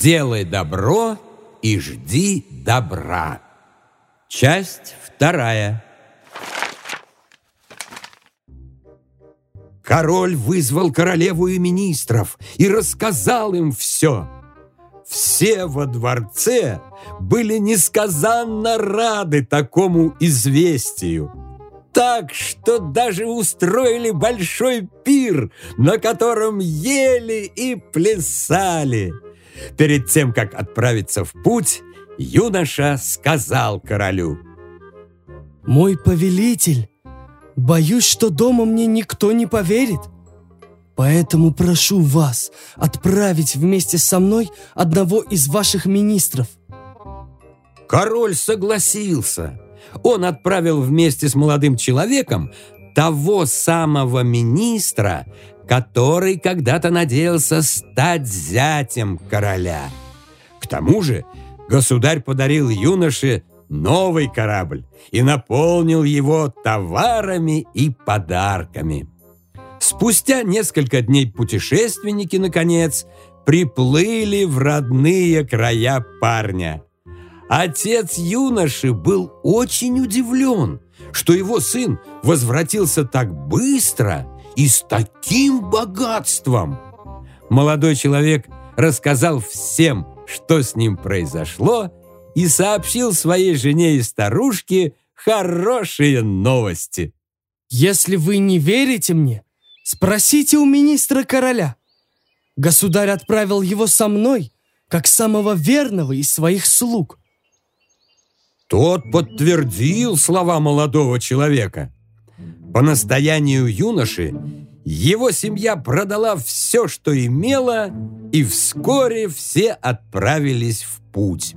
Делай добро и жди добра. Часть вторая. Король вызвал королеву и министров и рассказал им все. Все во дворце были несказанно рады такому известию. Так что даже устроили большой пир, на котором ели и плясали. Перед тем, как отправиться в путь, юноша сказал королю: «Мой повелитель, боюсь, что дома мне никто не поверит. Поэтому прошу вас отправить вместе со мной одного из ваших министров». Король согласился. Он отправил вместе с молодым человеком того самого министра, который когда-то надеялся стать зятем короля. К тому же государь подарил юноше новый корабль и наполнил его товарами и подарками. Спустя несколько дней путешественники, наконец, приплыли в родные края парня. Отец юноши был очень удивлен, что его сын возвратился так быстро и с таким богатством. Молодой человек рассказал всем, что с ним произошло, и сообщил своей жене и старушке хорошие новости. «Если вы не верите мне, спросите у министра короля. Государь отправил его со мной, как самого верного из своих слуг». Тот подтвердил слова молодого человека. По настоянию юноши его семья продала все, что имела, и вскоре все отправились в путь.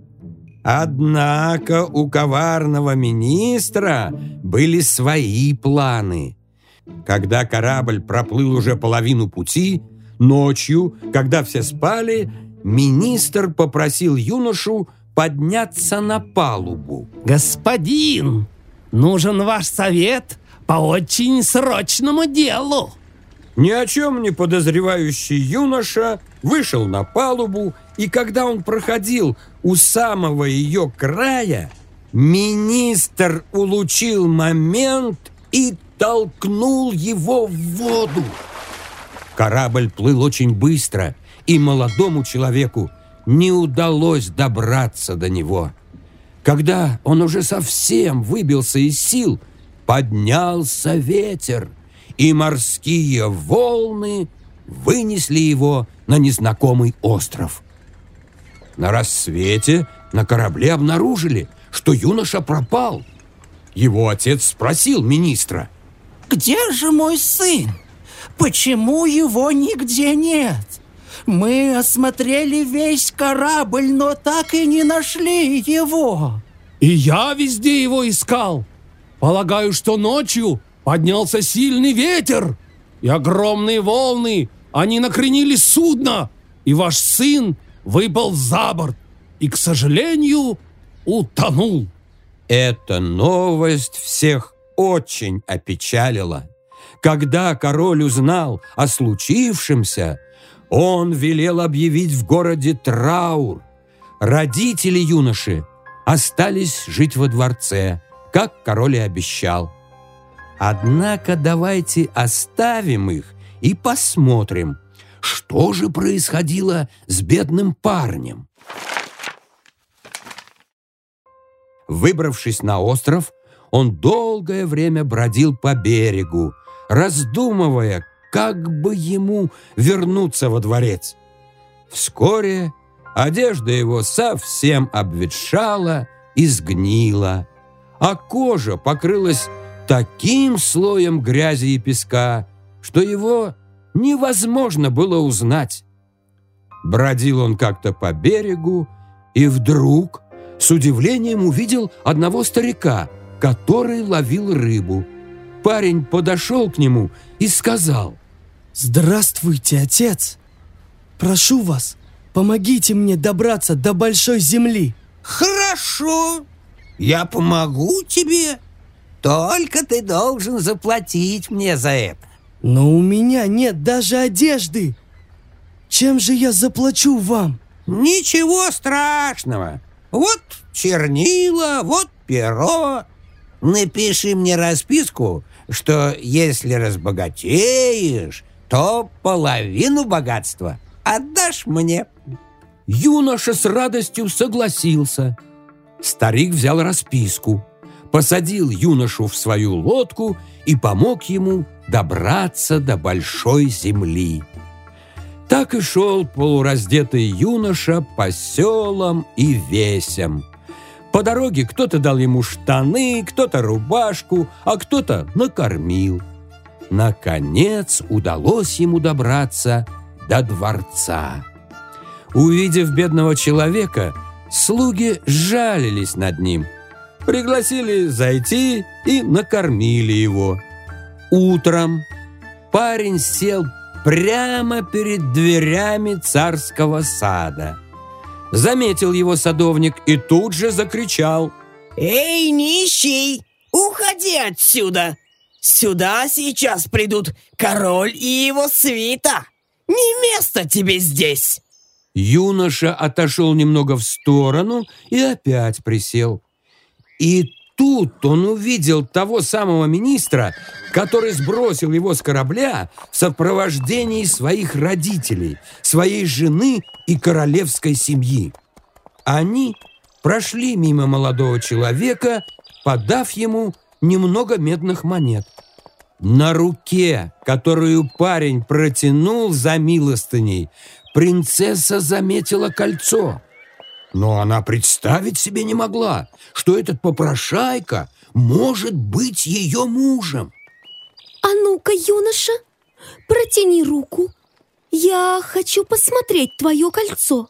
Однако у коварного министра были свои планы. Когда корабль проплыл уже половину пути, ночью, когда все спали, министр попросил юношу подняться на палубу. «Господин, нужен ваш совет по очень срочному делу». Ни о чем не подозревающий юноша вышел на палубу, и когда он проходил у самого ее края, министр улучил момент и толкнул его в воду. Корабль плыл очень быстро, и молодому человеку не удалось добраться до него. Когда он уже совсем выбился из сил, поднялся ветер, и морские волны вынесли его на незнакомый остров. На рассвете на корабле обнаружили, что юноша пропал. Его отец спросил министра: «Где же мой сын? Почему его нигде нет? Мы осмотрели весь корабль, но так и не нашли его». И я везде его искал. Полагаю, что ночью поднялся сильный ветер, и огромные волны, они накренили судно, и ваш сын выпал за борт и, к сожалению, утонул. Эта новость всех очень опечалила. Когда король узнал о случившемся, он велел объявить в городе траур. Родители юноши остались жить во дворце, как король и обещал. Однако давайте оставим их и посмотрим, что же происходило с бедным парнем. Выбравшись на остров, он долгое время бродил по берегу, раздумывая, как бы ему вернуться во дворец. Вскоре одежда его совсем обветшала и сгнила, а кожа покрылась таким слоем грязи и песка, что его невозможно было узнать. Бродил он как-то по берегу и вдруг с удивлением увидел одного старика, который ловил рыбу. Парень подошел к нему и сказал: «Здравствуйте, отец! Прошу вас, помогите мне добраться до большой земли». «Хорошо, я помогу тебе. Только ты должен заплатить мне за это». «Но у меня нет даже одежды. Чем же я заплачу вам?» Ничего страшного. Вот чернила, вот перо. Напиши мне расписку, что если разбогатеешь, то половину богатства отдашь мне». Юноша с радостью согласился. Старик взял расписку, посадил юношу в свою лодку и помог ему добраться до большой земли. Так и шел полураздетый юноша по селам и весям. По дороге кто-то дал ему штаны, кто-то рубашку, а кто-то накормил. Наконец удалось ему добраться до дворца. Увидев бедного человека, слуги сжалились над ним, пригласили зайти и накормили его. Утром парень сел прямо перед дверями царского сада. Заметил его садовник и тут же закричал: «Эй, нищий, уходи отсюда! Сюда сейчас придут король и его свита! Не место тебе здесь!» Юноша отошел немного в сторону и опять присел. И тут он увидел того самого министра, который сбросил его с корабля в сопровождении своих родителей, своей жены и королевской семьи. Они прошли мимо молодого человека, подав ему немного медных монет. На руке, которую парень протянул за милостыней, принцесса заметила кольцо. Но она представить себе не могла, что этот попрошайка может быть ее мужем. «А ну-ка, юноша, протяни руку. Я хочу посмотреть твое кольцо».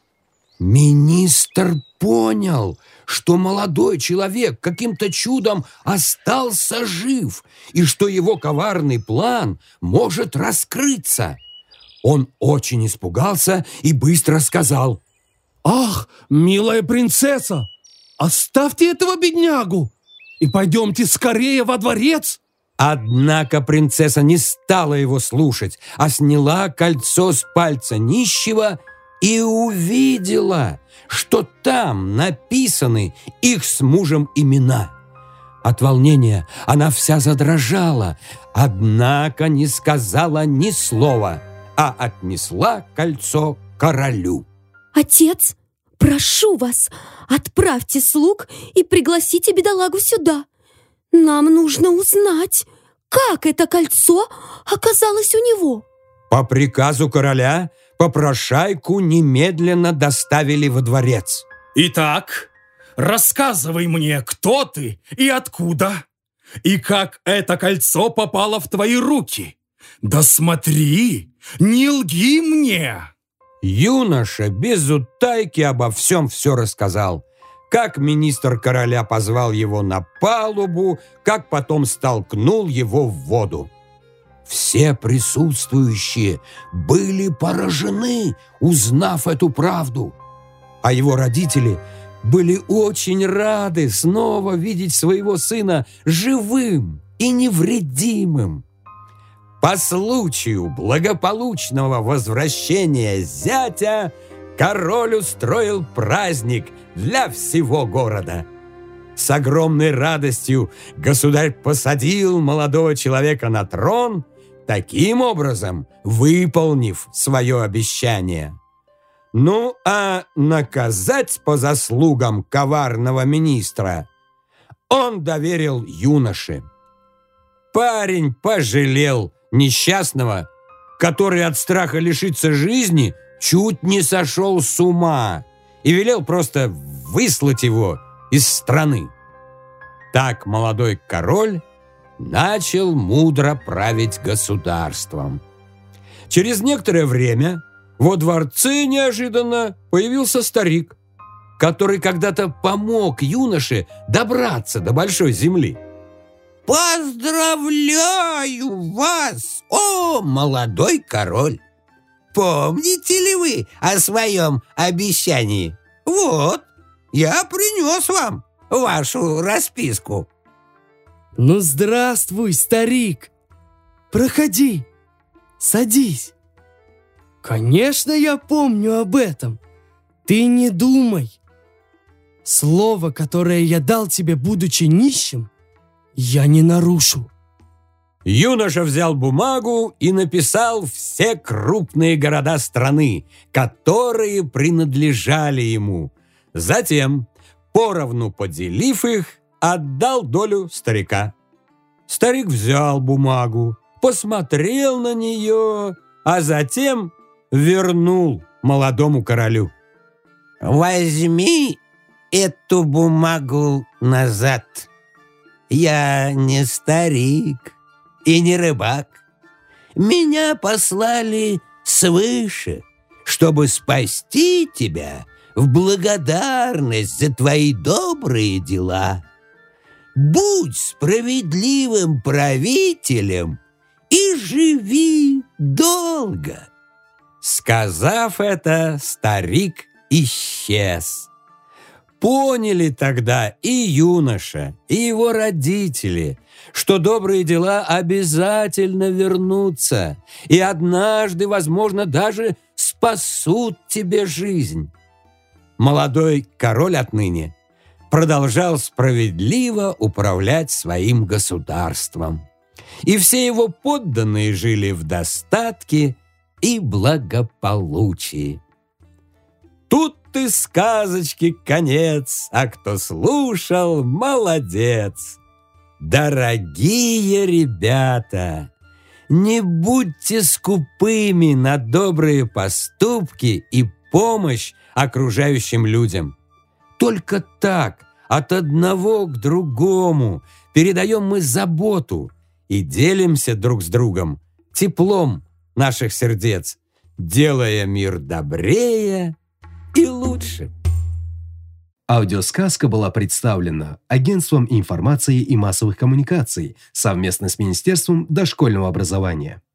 Министр понял, что молодой человек каким-то чудом остался жив и что его коварный план может раскрыться. Он очень испугался и быстро сказал: «Ах, милая принцесса, оставьте этого беднягу и пойдемте скорее во дворец!» Однако принцесса не стала его слушать, а сняла кольцо с пальца нищего и увидела, что там написаны их с мужем имена. От волнения она вся задрожала, однако не сказала ни слова, а отнесла кольцо королю. «Отец, прошу вас, отправьте слуг и пригласите бедолагу сюда. Нам нужно узнать, как это кольцо оказалось у него». По приказу короля попрошайку немедленно доставили во дворец. «Итак, рассказывай мне, кто ты и откуда, и как это кольцо попало в твои руки. Да смотри, не лги мне!» Юноша без утайки обо всем все рассказал. Как министр короля позвал его на палубу, как потом столкнул его в воду. Все присутствующие были поражены, узнав эту правду. А его родители были очень рады снова видеть своего сына живым и невредимым. По случаю благополучного возвращения зятя король устроил праздник для всего города. С огромной радостью государь посадил молодого человека на трон, таким образом выполнив свое обещание. Ну, а наказать по заслугам коварного министра он доверил юноше. Парень пожалел несчастного, который от страха лишиться жизни чуть не сошел с ума, и велел просто выслать его из страны. Так молодой король начал мудро править государством. Через некоторое время во дворце неожиданно появился старик, который когда-то помог юноше добраться до большой земли. «Поздравляю вас, о молодой король! Помните ли вы о своем обещании? Вот, я принес вам вашу расписку». Ну, здравствуй, старик. Проходи, садись. Конечно, я помню об этом. Ты не думай. Слово, которое я дал тебе, будучи нищим, я не нарушу. Юноша взял бумагу и написал все крупные города страны, которые принадлежали ему. Затем, поровну поделив их, отдал долю старика. Старик взял бумагу, посмотрел на нее, а затем вернул молодому королю. «Возьми эту бумагу назад. Я не старик и не рыбак. Меня послали свыше, чтобы спасти тебя в благодарность за твои добрые дела. Будь справедливым правителем и живи долго». Сказав это, старик исчез. Поняли тогда и юноша, и его родители, что добрые дела обязательно вернутся, и однажды, возможно, даже спасут тебе жизнь. Молодой король отныне продолжал справедливо управлять своим государством, и все его подданные жили в достатке и благополучии. Тут и сказочки конец, а кто слушал, молодец. Дорогие ребята, не будьте скупыми на добрые поступки и помощь окружающим людям. Только так, от одного к другому, передаем мы заботу и делимся друг с другом теплом наших сердец, делая мир добрее и лучше. Аудиосказка была представлена Агентством информации и массовых коммуникаций совместно с Министерством дошкольного образования.